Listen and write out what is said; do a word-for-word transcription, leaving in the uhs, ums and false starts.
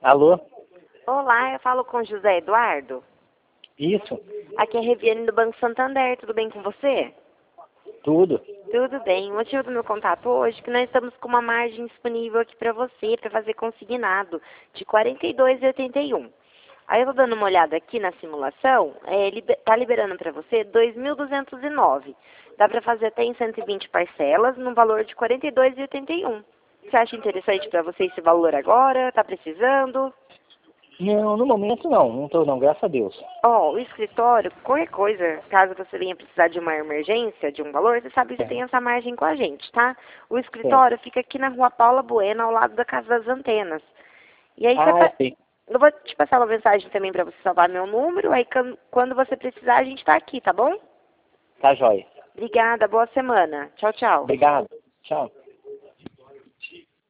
Alô? Olá, eu falo com José Eduardo. Isso? Aqui é a Reviane do Banco Santander, tudo bem com você? Tudo? Tudo bem. O motivo do meu contato hoje é que nós estamos com uma margem disponível aqui para você, para fazer consignado, de quarenta e dois reais e oitenta e um centavos. Aí eu tô dando uma olhada aqui na simulação, é, liber, tá liberando para você dois mil duzentos e nove. Dá para fazer até em cento e vinte parcelas, no valor de quarenta e dois reais e oitenta e um centavos. Você acha interessante para você esse valor agora? Tá precisando? Não, no momento não, não tô não, graças a Deus. Ó, o escritório, qualquer coisa, caso você venha precisar de uma emergência, de um valor, você sabe que É, tem essa margem com a gente, tá? O é. escritório fica aqui na rua Paula Bueno, ao lado da Casa das Antenas. E aí você Ah, pa- eu sei. eu vou te passar uma mensagem também para você salvar meu número, aí can- quando você precisar a gente tá aqui, tá bom? Tá jóia. Obrigada, boa semana. Tchau, tchau. Obrigado. Tchau.